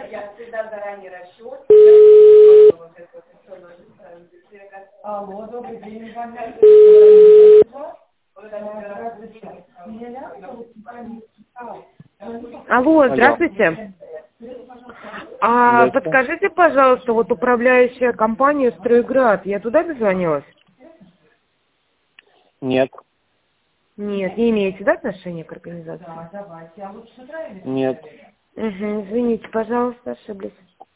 Я всегда заранее расчет. Алло, добрый день. Алло, здравствуйте. Подскажите, пожалуйста, вот управляющая компания «Стройград», я туда дозвонилась? Нет. Нет, не имеете, да, отношения к организации? Нет. Извините, пожалуйста, ошиблись.